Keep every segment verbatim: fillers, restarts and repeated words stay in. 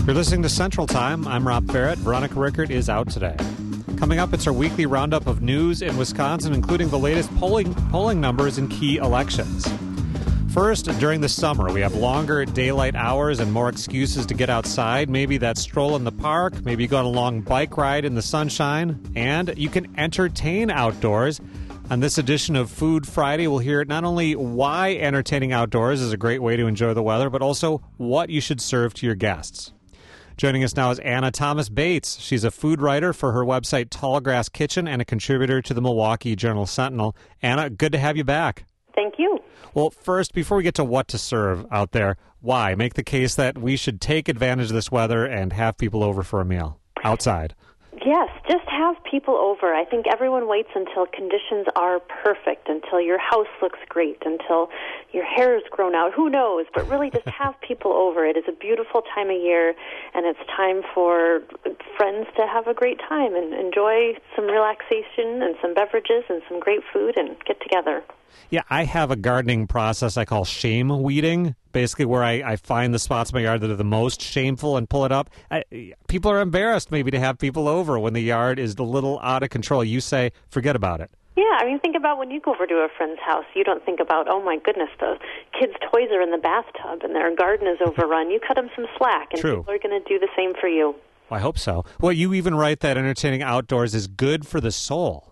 You're listening to Central Time. I'm Rob Barrett. Veronica Rickert is out today. Coming up, it's our weekly roundup of news in Wisconsin, including the latest polling polling numbers in key elections. First, during the summer, we have longer daylight hours and more excuses to get outside. Maybe that stroll in the park, maybe you go on a long bike ride in the sunshine, and you can entertain outdoors. On this edition of Food Friday, we'll hear not only why entertaining outdoors is a great way to enjoy the weather, but also what you should serve to your guests. Joining us now is Anna Thomas Bates. She's a food writer for her website Tallgrass Kitchen and a contributor to the Milwaukee Journal-Sentinel. Anna, good to have you back. Thank you. Well, first, before we get to what to serve out there, why? Make the case that we should take advantage of this weather and have people over for a meal outside. Yes, just have people over. I think everyone waits until conditions are perfect, until your house looks great, until your hair is grown out. Who knows? But really just have people over. It is a beautiful time of year, and it's time for friends to have a great time and enjoy some relaxation and some beverages and some great food and get together. Yeah, I have a gardening process I call shame weeding, basically where I, I find the spots in my yard that are the most shameful and pull it up. I, people are embarrassed maybe to have people over when the yard is a little out of control. You say, forget about it. Yeah, I mean, think about when you go over to a friend's house. You don't think about, oh, my goodness, the kids' toys are in the bathtub and their garden is overrun. You cut them some slack, and True. People are going to do the same for you. I hope so. Well, you even write that entertaining outdoors is good for the soul.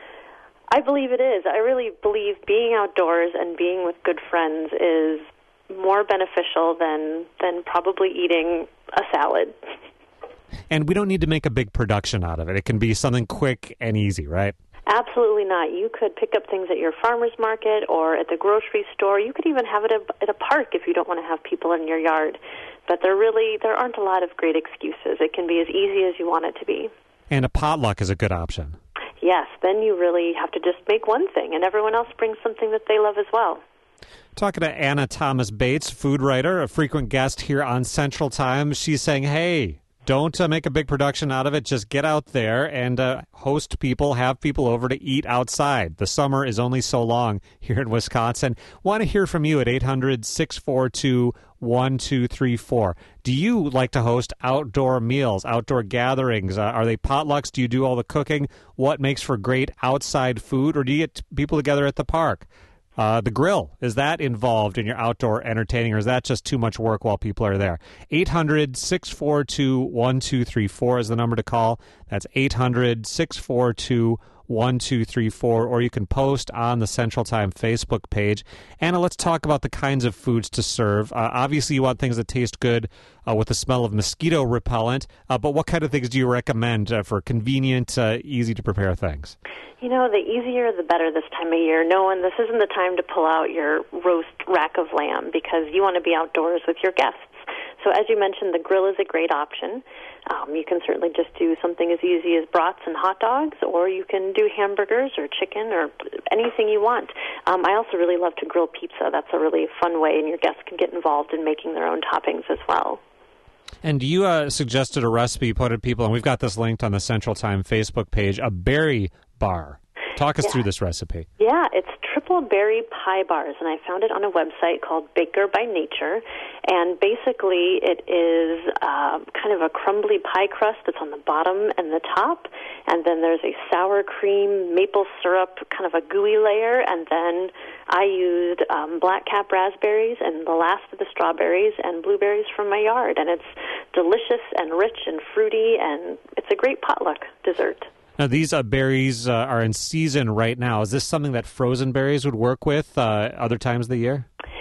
I believe it is. I really believe being outdoors and being with good friends is more beneficial than than probably eating a salad. And we don't need to make a big production out of it. It can be something quick and easy, right? Absolutely not. You could pick up things at your farmer's market or at the grocery store. You could even have it at a park if you don't want to have people in your yard. But there really there aren't a lot of great excuses. It can be as easy as you want it to be. And a potluck is a good option. Yes, then you really have to just make one thing, and everyone else brings something that they love as well. Talking to Anna Thomas Bates, food writer, a frequent guest here on Central Time. She's saying, hey, don't uh, make a big production out of it. Just get out there and uh, host people, have people over to eat outside. The summer is only so long here in Wisconsin. Want to hear from you at eight hundred, six four two, one two three four. Do you like to host outdoor meals, outdoor gatherings? Uh, are they potlucks? Do you do all the cooking? What makes for great outside food? Or do you get people together at the park? Uh, the grill, is that involved in your outdoor entertaining, or is that just too much work while people are there? eight hundred, six four two, one two three four is the number to call. That's eight hundred, six four two, one two three four, or you can post on the Central Time Facebook page. Anna, let's talk about the kinds of foods to serve. Uh, obviously, you want things that taste good uh, with the smell of mosquito repellent, uh, but what kind of things do you recommend uh, for convenient, uh, easy-to-prepare things? You know, the easier the better this time of year. Knowing this isn't the time to pull out your roast rack of lamb because you want to be outdoors with your guests. So as you mentioned, the grill is a great option. Um, you can certainly just do something as easy as brats and hot dogs, or you can do hamburgers or chicken or anything you want. Um, I also really love to grill pizza. That's a really fun way, and your guests can get involved in making their own toppings as well. And you uh, suggested a recipe put at people, and we've got this linked on the Central Time Facebook page, a berry bar. Talk us yeah. through this recipe. Yeah, it's triple berry pie bars, and I found it on a website called Baker by Nature. And basically, it is uh, kind of a crumbly pie crust that's on the bottom and the top, and then there's a sour cream, maple syrup, kind of a gooey layer, and then I used um, black cap raspberries and the last of the strawberries and blueberries from my yard, and it's delicious and rich and fruity, and it's a great potluck dessert. Now, these uh, berries uh, are in season right now. Is this something that frozen berries would work with uh, other times of the year?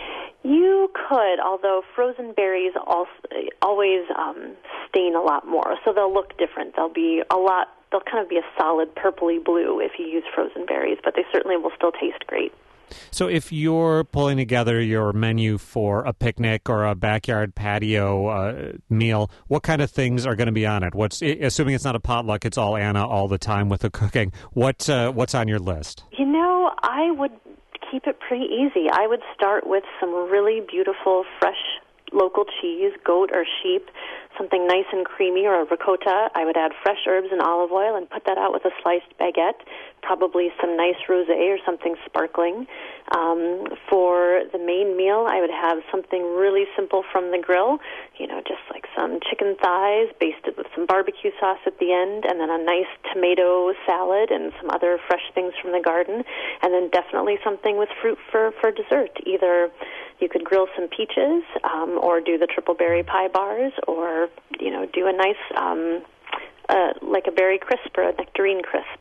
You could, although frozen berries also, always um, stain a lot more, so they'll look different. They'll be a lot. They'll kind of be a solid purpley blue if you use frozen berries, but they certainly will still taste great. So if you're pulling together your menu for a picnic or a backyard patio uh, meal, what kind of things are going to be on it? What's assuming it's not a potluck, it's all Anna all the time with the cooking. What uh, what's on your list? You know, I would keep it pretty easy. I would start with some really beautiful, fresh local cheese, goat or sheep, something nice and creamy or a ricotta, I would add fresh herbs and olive oil and put that out with a sliced baguette, probably some nice rosé or something sparkling. Um, for the main meal, I would have something really simple from the grill, you know, just like some chicken thighs basted with some barbecue sauce at the end, and then a nice tomato salad and some other fresh things from the garden, and then definitely something with fruit for, for dessert. Either you could grill some peaches um, or do the triple berry pie bars, or, you know, do a nice, um, uh, like a berry crisp or a nectarine crisp.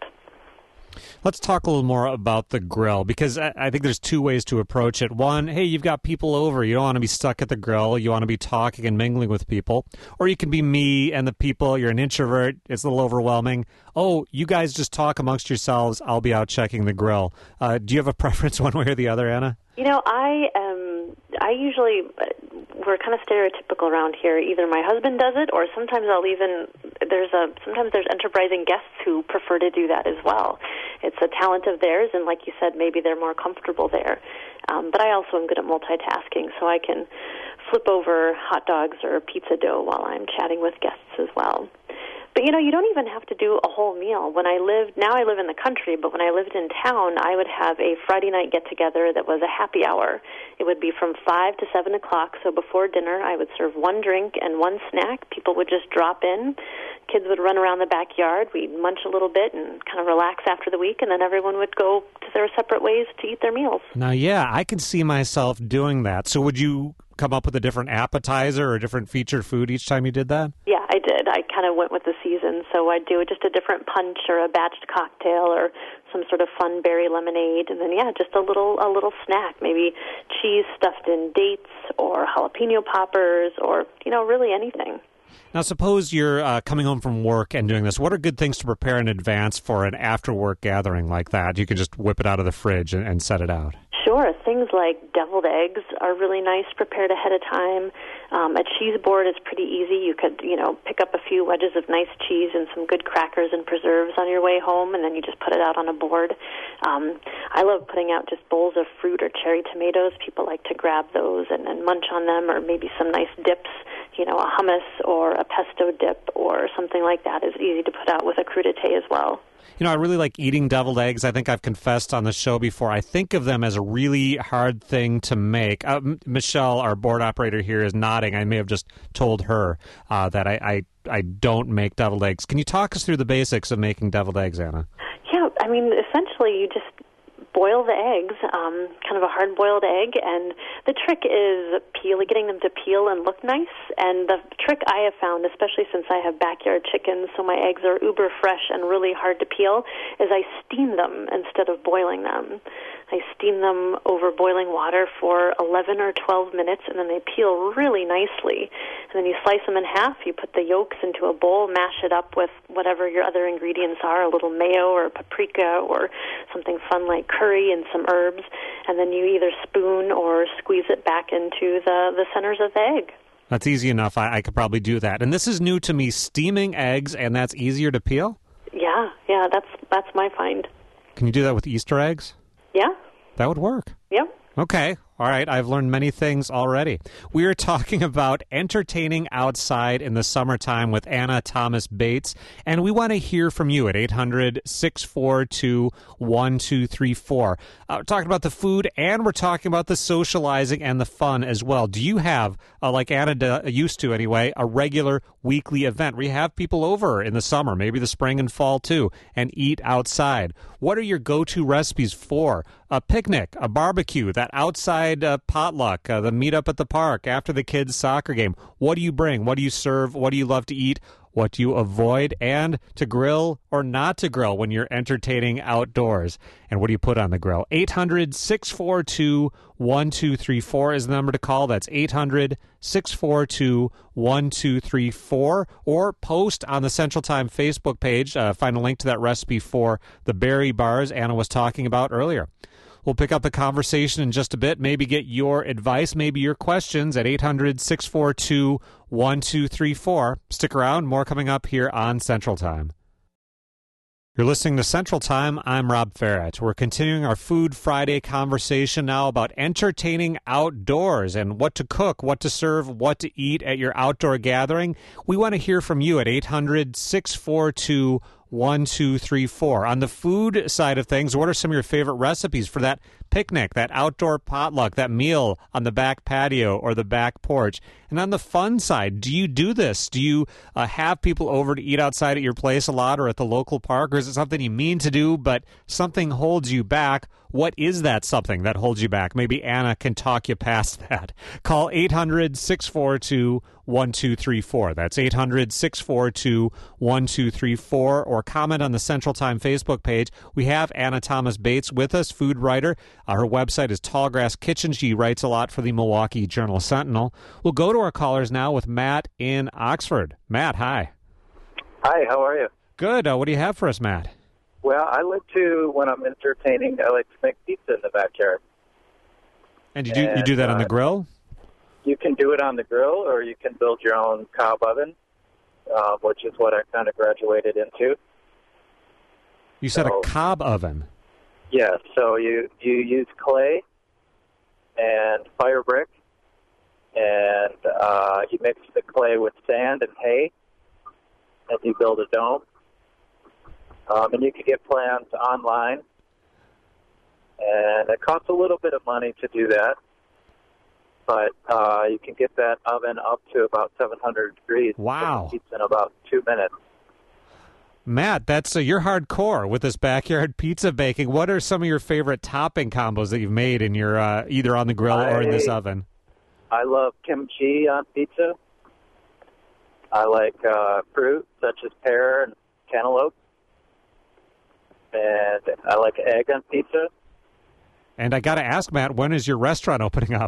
Let's talk a little more about the grill, because I think there's two ways to approach it. One, hey, you've got people over. You don't want to be stuck at the grill. You want to be talking and mingling with people. Or you can be me and the people. You're an introvert. It's a little overwhelming. Oh, you guys just talk amongst yourselves. I'll be out checking the grill. Uh, do you have a preference one way or the other, Anna? You know, I um, I usually, we're kind of stereotypical around here. Either my husband does it, or sometimes I'll even, there's a, sometimes there's enterprising guests who prefer to do that as well. It's a talent of theirs, and like you said, maybe they're more comfortable there. Um, but I also am good at multitasking, so I can flip over hot dogs or pizza dough while I'm chatting with guests as well. But, you know, you don't even have to do a whole meal. When I lived, now I live in the country, but when I lived in town, I would have a Friday night get-together that was a happy hour. It would be from five to seven o'clock, so before dinner I would serve one drink and one snack. People would just drop in. Kids would run around the backyard. We'd munch a little bit and kind of relax after the week, and then everyone would go to their separate ways to eat their meals. Now, yeah, I can see myself doing that. So would you come up with a different appetizer or a different featured food each time you did that? Yeah, I did. I kind of went with the season, so I'd do just a different punch or a batched cocktail or some sort of fun berry lemonade, and then, yeah, just a little a little snack, maybe cheese stuffed in dates or jalapeno poppers or, you know, really anything. Now, suppose you're uh, coming home from work and doing this. What are good things to prepare in advance for an after-work gathering like that? You can just whip it out of the fridge and, and set it out. Sure. Things like deviled eggs are really nice prepared ahead of time. Um, a cheese board is pretty easy. You could, you know, pick up a few wedges of nice cheese and some good crackers and preserves on your way home, and then you just put it out on a board. Um, I love putting out just bowls of fruit or cherry tomatoes. People like to grab those and then munch on them, or maybe some nice dips. You know, a hummus or a pesto dip or something like that is easy to put out with a crudité as well. You know, I really like eating deviled eggs. I think I've confessed on the show before. I think of them as a really hard thing to make. Uh, M- Michelle, our board operator here, is nodding. I may have just told her uh, that I, I, I don't make deviled eggs. Can you talk us through the basics of making deviled eggs, Anna? Yeah, I mean, essentially you just boil the eggs, um, kind of a hard-boiled egg, and the trick is peel, getting them to peel and look nice. And the trick I have found, especially since I have backyard chickens, so my eggs are uber fresh and really hard to peel, is I steam them instead of boiling them. I steam them over boiling water for eleven or twelve minutes, and then they peel really nicely. And then you slice them in half. You put the yolks into a bowl, mash it up with whatever your other ingredients are, a little mayo or paprika or something fun like curry and some herbs, and then you either spoon or squeeze it back into the, the centers of the egg. That's easy enough. I, I could probably do that. And this is new to me, steaming eggs, and that's easier to peel? Yeah, yeah, that's that's my find. Can you do that with Easter eggs? Yeah. That would work. Yep. Okay. All right. I've learned many things already. We are talking about entertaining outside in the summertime with Anna Thomas Bates, and we want to hear from you at eight hundred, six four two, one two three four. Uh, we're talking about the food, and we're talking about the socializing and the fun as well. Do you have, uh, like Anna d- used to anyway, a regular weekly event where you have people over in the summer, maybe the spring and fall too, and eat outside? What are your go-to recipes for a picnic, a barbecue, that outside Uh, potluck, uh, the meetup at the park after the kids' soccer game? What do you bring? What do you serve? What do you love to eat? What do you avoid? And to grill or not to grill when you're entertaining outdoors? And what do you put on the grill? eight hundred, six four two, one two three four is the number to call. That's eight hundred, six four two, one two three four. Or post on the Central Time Facebook page. Uh, find a link to that recipe for the berry bars Anna was talking about earlier. We'll pick up the conversation in just a bit, maybe get your advice, maybe your questions at eight hundred, six four two, one two three four. Stick around, more coming up here on Central Time. You're listening to Central Time. I'm Rob Ferret. We're continuing our Food Friday conversation now about entertaining outdoors and what to cook, what to serve, what to eat at your outdoor gathering. We want to hear from you at eight hundred, six four two, one two three four. On the food side of things, what are some of your favorite recipes for that picnic, that outdoor potluck, that meal on the back patio or the back porch? And on the fun side, do you do this? Do you uh, have people over to eat outside at your place a lot or at the local park? Or is it something you mean to do, but something holds you back? What is that something that holds you back? Maybe Anna can talk you past that. Call eight hundred, six four two, one two three four. That's eight hundred, six four two, one two three four. Or comment on the Central Time Facebook page. We have Anna Thomas Bates with us, food writer. Uh, her website is Tallgrass Kitchen. She writes a lot for the Milwaukee Journal-Sentinel. We'll go to our callers now with Matt in Oxford. Matt, hi. Hi, how are you? Good. Uh, what do you have for us, Matt? Well, I like to, when I'm entertaining, I like to make pizza in the backyard. And you do and, you do that uh, on the grill? You can do it on the grill, or you can build your own cob oven, uh, which is what I kind of graduated into. You said so, a cob oven? Yeah, so you, you use clay and fire brick, and uh, you mix the clay with sand and hay, and you build a dome. Um, and you can get plans online, and it costs a little bit of money to do that, but uh, you can get that oven up to about seven hundred degrees. Wow. Pizza in about two minutes. Matt, that's uh, you're hardcore with this backyard pizza baking. What are some of your favorite topping combos that you've made in your uh, either on the grill I, or in this oven? I love kimchi on pizza. I like uh, fruit such as pear and cantaloupe. And I like egg on pizza. And I got to ask, Matt, when is your restaurant opening up?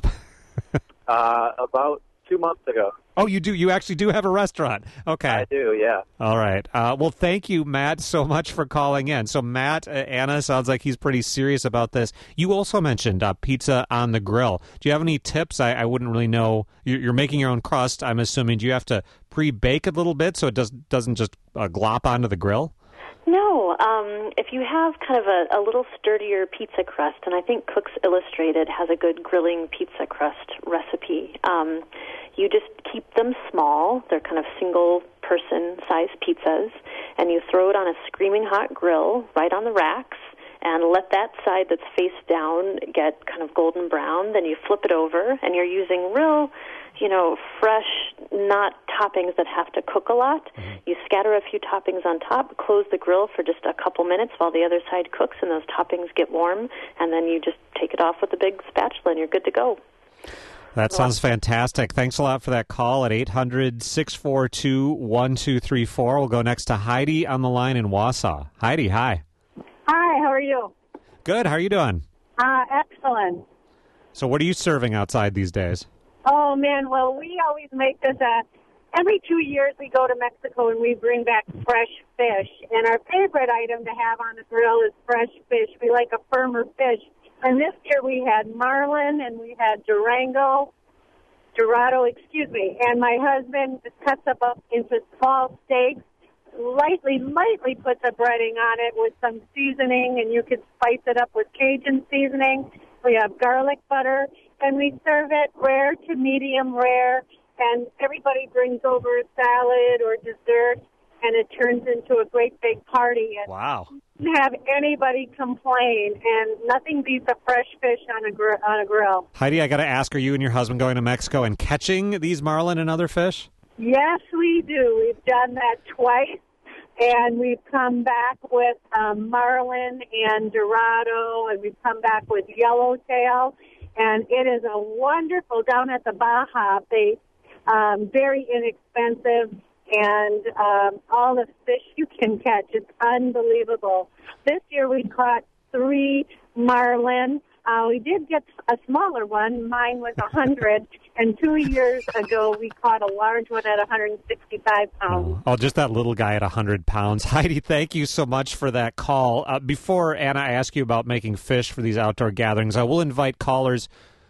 uh, about two months ago. Oh, you do? You actually do have a restaurant? Okay. I do, yeah. All right. Uh, well, thank you, Matt, so much for calling in. So, Matt, uh, Anna, sounds like he's pretty serious about this. You also mentioned uh, pizza on the grill. Do you have any tips? I, I wouldn't really know. You're, you're making your own crust, I'm assuming. Do you have to pre-bake a little bit so it does, doesn't just uh, glop onto the grill? No, um, if you have kind of a, a little sturdier pizza crust, and I think Cooks Illustrated has a good grilling pizza crust recipe, um, you just keep them small. They're kind of single-person size pizzas, and you throw it on a screaming hot grill right on the racks, and let that side that's face down get kind of golden brown. Then you flip it over, and you're using real, you know, fresh, not toppings that have to cook a lot. Mm-hmm. You scatter a few toppings on top, close the grill for just a couple minutes while the other side cooks, and those toppings get warm, and then you just take it off with a big spatula, and you're good to go. That sounds fantastic. Thanks a lot for that call at eight hundred, six four two, one two three four. We'll go next to Heidi on the line in Wausau. Heidi, hi. Hi, how are you? Good. How are you doing? Uh, excellent. So what are you serving outside these days? Oh, man, well, we always make this, uh, every two years we go to Mexico and we bring back fresh fish. And our favorite item to have on the grill is fresh fish. We like a firmer fish. And this year we had marlin and we had Durango, Dorado, excuse me. And my husband just cuts them up into small steaks, lightly, lightly puts a breading on it with some seasoning, and you could spice it up with Cajun seasoning. We have garlic butter, and we serve it rare to medium rare, and everybody brings over a salad or dessert, and it turns into a great big party. And wow. You don't have anybody complain, and nothing beats a fresh fish on a, gr- on a grill. Heidi, I got to ask, are you and your husband going to Mexico and catching these marlin and other fish? Yes, we do. We've done that twice. And we've come back with um, marlin and Dorado, and we've come back with yellowtail. And it is a wonderful, down at the Baja, they um, very inexpensive, and um, all the fish you can catch. It's unbelievable. This year we caught three marlin. Uh, we did get a smaller one. Mine was one hundred. And two years ago, we caught a large one at one hundred sixty-five pounds. Oh, just that little guy at one hundred pounds. Heidi, thank you so much for that call. Uh, before, Anna, I ask you about making fish for these outdoor gatherings, I will invite callers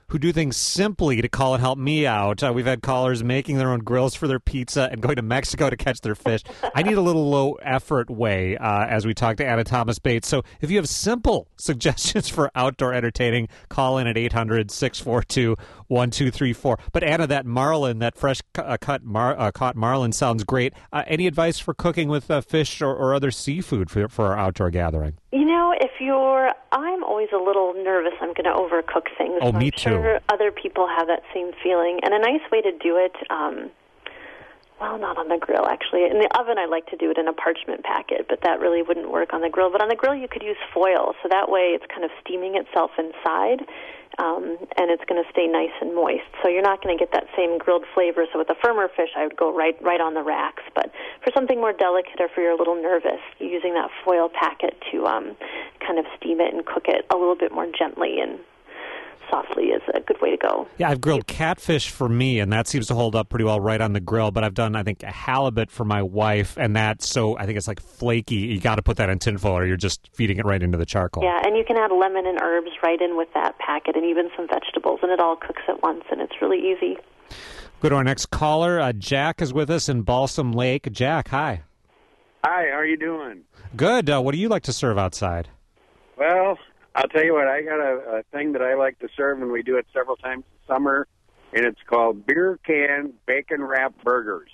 who do things simply to call and help me out. Uh, we've had callers making their own grills for their pizza and going to Mexico to catch their fish. I need a little low-effort way uh, as we talk to Anna Thomas Bates. So if you have simple suggestions for outdoor entertaining, call in at eight hundred, six four two, one two three four. But Anna, that marlin, that fresh uh, cut mar- uh, caught marlin sounds great. Uh, any advice for cooking with uh, fish or, or other seafood for, for our outdoor gathering? You know, if you're, I'm always a little nervous I'm going to overcook things. Oh, so me I'm too. sure other people have that same feeling. And a nice way to do it, um, well, not on the grill, actually. In the oven, I like to do it in a parchment packet, but that really wouldn't work on the grill. But on the grill, you could use foil, so that way it's kind of steaming itself inside, um, and it's going to stay nice and moist. So you're not going to get that same grilled flavor. So with a firmer fish, I would go right right on the racks. But for something more delicate or for you're a little nervous, you're using that foil packet to um, kind of steam it and cook it a little bit more gently and softly is a good way to go. Yeah, I've grilled catfish for me, and that seems to hold up pretty well right on the grill. But I've done, I think, a halibut for my wife, and that's so, I think it's like flaky. You got to put that in tinfoil or you're just feeding it right into the charcoal. Yeah, and you can add lemon and herbs right in with that packet and even some vegetables, and it all cooks at once, and it's really easy. Go to our next caller. Uh, Jack is with us in Balsam Lake. Jack, hi. Hi, how are you doing? Good. Uh, what do you like to serve outside? Well, I'll tell you what, I got a, a thing that I like to serve, and we do it several times in summer, and it's called beer can bacon wrap burgers.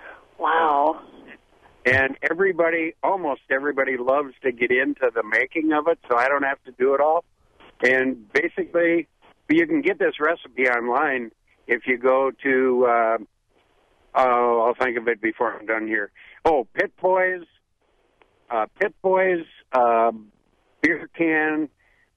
Wow. And everybody, almost everybody, loves to get into the making of it, so I don't have to do it all. And basically, you can get this recipe online if you go to, uh, oh, I'll think of it before I'm done here. Oh, Pit Boys, uh, Pit Boys, uh, beer can,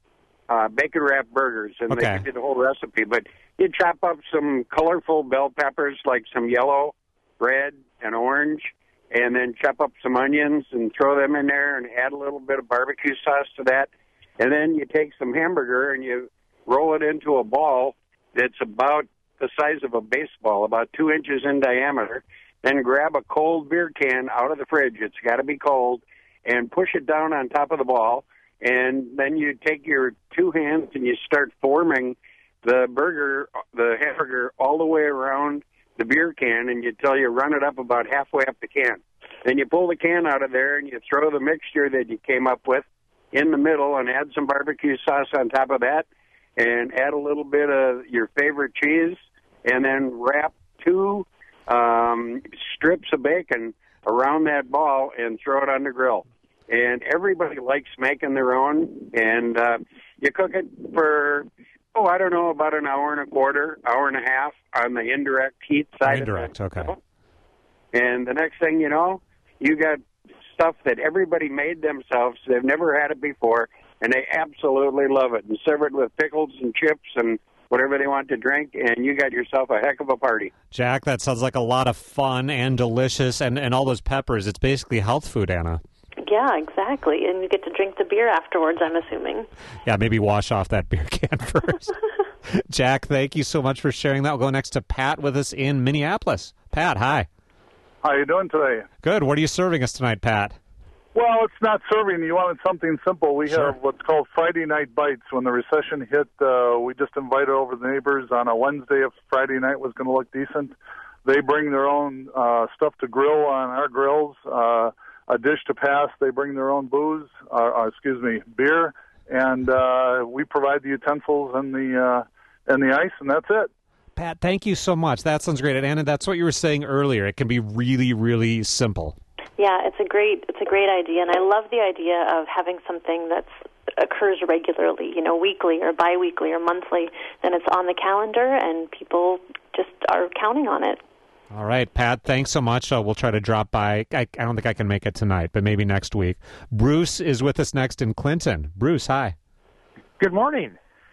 Uh, bacon wrap burgers, and Okay. they give you the whole recipe. But you chop up some colorful bell peppers, like some yellow, red, and orange, and then chop up some onions and throw them in there and add a little bit of barbecue sauce to that. And then you take some hamburger and you roll it into a ball that's about the size of a baseball, about two inches in diameter. Then grab a cold beer can out of the fridge. It's got to be cold, and push it down on top of the ball. And then you take your two hands and you start forming the burger, the hamburger, all the way around the beer can, and you till you run it up about halfway up the can. Then you pull the can out of there and you throw the mixture that you came up with in the middle and add some barbecue sauce on top of that and add a little bit of your favorite cheese, and then wrap two um, strips of bacon around that ball and throw it on the grill. And everybody likes making their own, and uh, you cook it for, oh, I don't know, about an hour and a quarter, hour and a half on the indirect heat side. Indirect, of it. okay. And the next thing you know, you got stuff that everybody made themselves. They've never had it before, and they absolutely love it. And serve it with pickles and chips and whatever they want to drink, and you got yourself a heck of a party. Jack, that sounds like a lot of fun and delicious, and, and all those peppers. It's basically health food, Anna. Yeah, exactly. And you get to drink the beer afterwards, I'm assuming. Yeah, maybe wash off that beer can first. Jack, thank you so much for sharing that. We'll go next to Pat with us in Minneapolis. Pat, hi. How you doing today? Good. What are you serving us tonight, Pat? Well, it's not serving. You wanted something simple. We Sure. have what's called Friday Night Bites. When the recession hit, uh, we just invited over the neighbors on a Wednesday if Friday night was going to look decent. They bring their own uh, stuff to grill on our grills, uh, a dish to pass. They bring their own booze, uh, uh, excuse me, beer, and uh, we provide the utensils and the uh, and the ice, and that's it. Pat, thank you so much. That sounds great. And Anna, that's what you were saying earlier. It can be really, really simple. Yeah, it's a great it's a great idea, and I love the idea of having something that's occurs regularly, you know, weekly or biweekly or monthly. Then it's on the calendar, and people just are counting on it. All right, Pat, thanks so much. Uh, we'll try to drop by. I, I don't think I can make it tonight, but maybe next week. Bruce is with us next in Clinton. Bruce, hi. Good morning.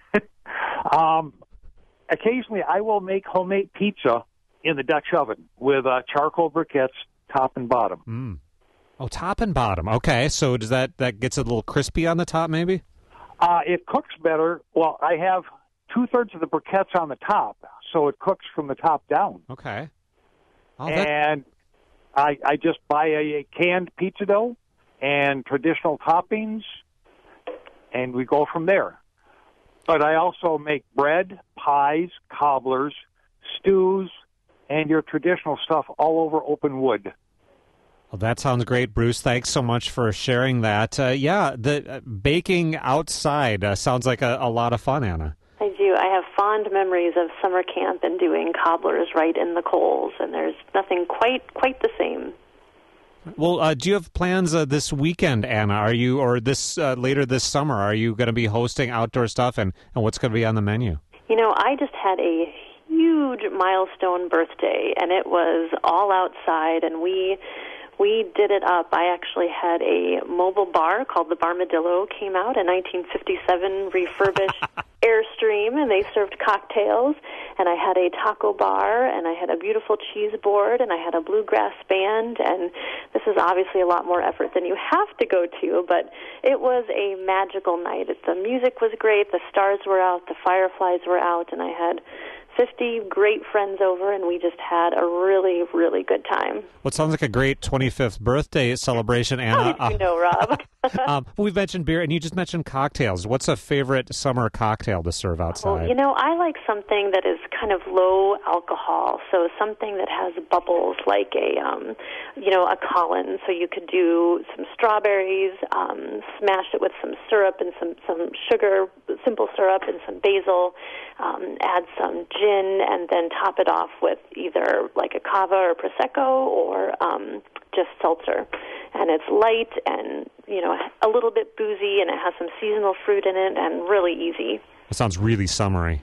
um, occasionally, I will make homemade pizza in the Dutch oven with uh, charcoal briquettes, top and bottom. Mm. Oh, top and bottom. Okay, so does that, that gets a little crispy on the top maybe? Uh, it cooks better. Well, I have two-thirds of the briquettes on the top, so it cooks from the top down. Okay. Oh, that... And I, I just buy a, a canned pizza dough and traditional toppings, and we go from there. But I also make bread, pies, cobblers, stews, and your traditional stuff all over open wood. Well, that sounds great, Bruce. Thanks so much for sharing that. Uh, yeah, the uh, baking outside uh, sounds like a, a lot of fun, Anna. I do. I have fond memories of summer camp and doing cobblers right in the coals, and there's nothing quite quite the same. Well, uh, do you have plans uh, this weekend, Anna? Are you, or this uh, later this summer, are you going to be hosting outdoor stuff, and, and what's going to be on the menu? You know, I just had a huge milestone birthday, and it was all outside, and we we did it up. I actually had a mobile bar called the Barmadillo, came out in nineteen fifty-seven, refurbished Airstream, and they served cocktails. And I had a taco bar, and I had a beautiful cheese board, and I had a bluegrass band. And this is obviously a lot more effort than you have to go to, but it was a magical night. The music was great, the stars were out, the fireflies were out, and I had fifty great friends over, and we just had a really, really good time. Well, it sounds like a great twenty-fifth birthday celebration, Anna. How did you know, Rob? um, we've mentioned beer, and you just mentioned cocktails. What's a favorite summer cocktail to serve outside? Well, you know, I like something that is kind of low alcohol, so something that has bubbles, like a, um, you know, a Collins. So you could do some strawberries, um, smash it with some syrup and some, some sugar, simple syrup, and some basil, um, add some gin, and then top it off with either like a cava or prosecco or um, just seltzer. And it's light and, you know, a little bit boozy, and it has some seasonal fruit in it, and really easy. That sounds really summery.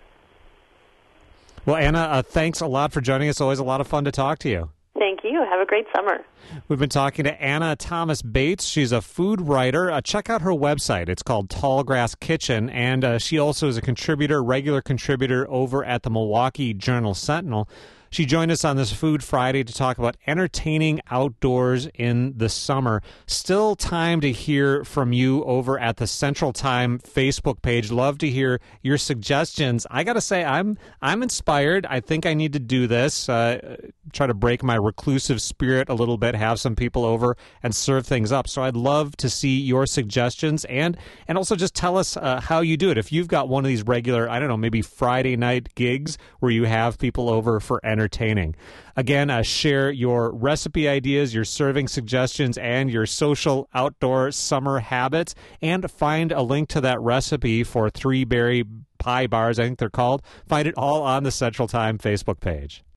Well, Anna, uh, thanks a lot for joining us. Always a lot of fun to talk to you. Thank you. Have a great summer. We've been talking to Anna Thomas Bates. She's a food writer. Uh, check out her website. It's called Tallgrass Kitchen, and uh, she also is a contributor, regular contributor over at the Milwaukee Journal-Sentinel. She joined us on this Food Friday to talk about entertaining outdoors in the summer. Still time to hear from you over at the Central Time Facebook page. Love to hear your suggestions. I got to say, I'm I'm inspired. I think I need to do this. Uh, try to break my reclusive spirit a little bit, have some people over and serve things up. So I'd love to see your suggestions, and and also just tell us uh, how you do it. If you've got one of these regular, I don't know, maybe Friday night gigs where you have people over for entertainment. Entertaining. Again, uh, share your recipe ideas, your serving suggestions, and your social outdoor summer habits, and find a link to that recipe for three berry pie bars, I think they're called. Find it all on the Central Time Facebook page.